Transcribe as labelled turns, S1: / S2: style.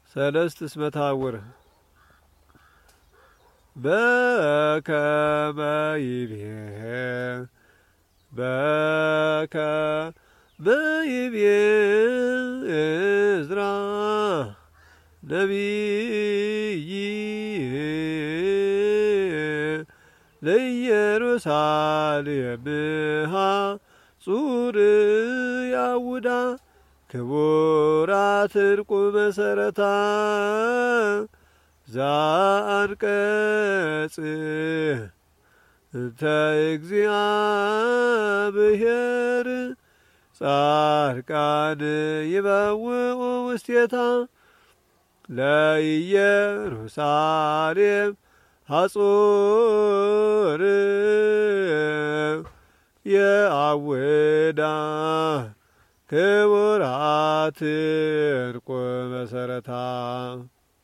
S1: ሰለስት እስመ ታውር በከመ ይቤ ዕዝራ ነቢይ ለኢየሩሳሌም ጹር ያውዳ ክቡራት ዕርቁ መሰረታ ዘአንቀጽ እንተ እግዚአብሔር ጻድቃን ይበውኡ ውስቴታ ለኢየሩሳሌም ሐጹር የአውዳ ክቡራት ዕርቁ መሰረታ